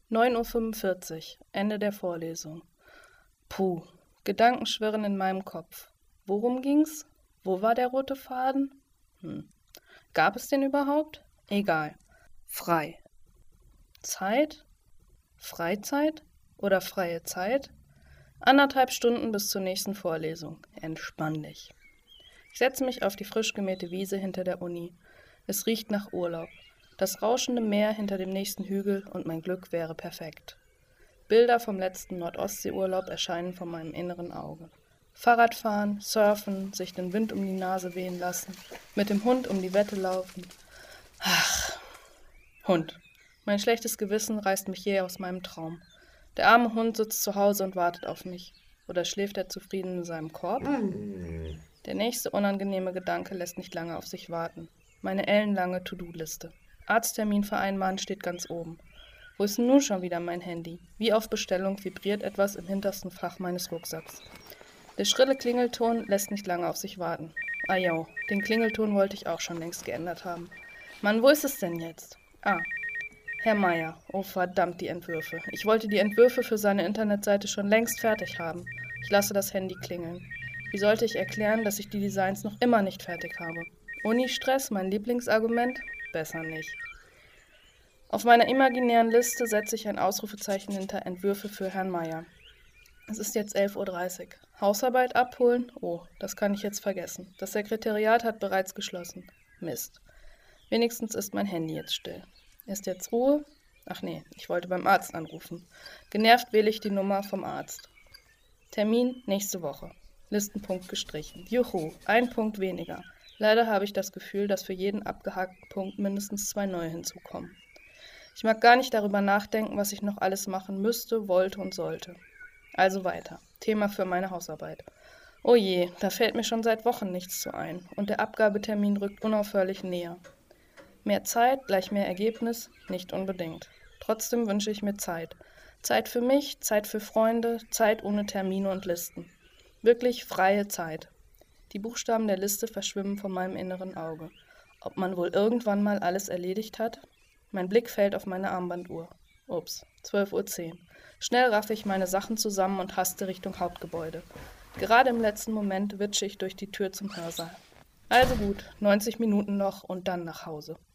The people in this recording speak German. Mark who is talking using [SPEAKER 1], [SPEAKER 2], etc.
[SPEAKER 1] 9:45 Uhr, Ende der Vorlesung. Puh, Gedanken schwirren in meinem Kopf. Worum ging's? Wo war der rote Faden? Gab es den überhaupt? Egal. Frei. Zeit? Freizeit? Oder freie Zeit? 1,5 Stunden bis zur nächsten Vorlesung. Entspann dich. Ich setze mich auf die frisch gemähte Wiese hinter der Uni. Es riecht nach Urlaub. Das rauschende Meer hinter dem nächsten Hügel und mein Glück wäre perfekt. Bilder vom letzten Nordostseeurlaub erscheinen vor meinem inneren Auge. Fahrradfahren, surfen, sich den Wind um die Nase wehen lassen, mit dem Hund um die Wette laufen. Ach, Hund. Mein schlechtes Gewissen reißt mich jäh aus meinem Traum. Der arme Hund sitzt zu Hause und wartet auf mich. Oder schläft er zufrieden in seinem Korb? Der nächste unangenehme Gedanke lässt nicht lange auf sich warten. Meine ellenlange To-Do-Liste. Arzttermin vereinbaren steht ganz oben. Wo ist nun schon wieder mein Handy? Wie auf Bestellung vibriert etwas im hintersten Fach meines Rucksacks. Der schrille Klingelton lässt nicht lange auf sich warten. Ah jo, den Klingelton wollte ich auch schon längst geändert haben. Mann, wo ist es denn jetzt? Herr Meier. Oh verdammt, die Entwürfe. Ich wollte die Entwürfe für seine Internetseite schon längst fertig haben. Ich lasse das Handy klingeln. Wie sollte ich erklären, dass ich die Designs noch immer nicht fertig habe? Uni-Stress, mein Lieblingsargument? Besser nicht. Auf meiner imaginären Liste setze ich ein Ausrufezeichen hinter Entwürfe für Herrn Meier. Es ist jetzt 11:30 Uhr. Hausarbeit abholen? Oh, das kann ich jetzt vergessen. Das Sekretariat hat bereits geschlossen. Mist. Wenigstens ist mein Handy jetzt still. Ist jetzt Ruhe? Ach nee, ich wollte beim Arzt anrufen. Genervt wähle ich die Nummer vom Arzt. Termin nächste Woche. Listenpunkt gestrichen. Juhu, 1 Punkt weniger. Leider habe ich das Gefühl, dass für jeden abgehakten Punkt mindestens 2 neue hinzukommen. Ich mag gar nicht darüber nachdenken, was ich noch alles machen müsste, wollte und sollte. Also weiter. Thema für meine Hausarbeit. Oh je, da fällt mir schon seit Wochen nichts zu ein und der Abgabetermin rückt unaufhörlich näher. Mehr Zeit gleich mehr Ergebnis? Nicht unbedingt. Trotzdem wünsche ich mir Zeit. Zeit für mich, Zeit für Freunde, Zeit ohne Termine und Listen. Wirklich freie Zeit. Die Buchstaben der Liste verschwimmen vor meinem inneren Auge. Ob man wohl irgendwann mal alles erledigt hat? Mein Blick fällt auf meine Armbanduhr. Ups, 12:10 Uhr. Schnell raffe ich meine Sachen zusammen und haste Richtung Hauptgebäude. Gerade im letzten Moment witsche ich durch die Tür zum Hörsaal. Also gut, 90 Minuten noch und dann nach Hause.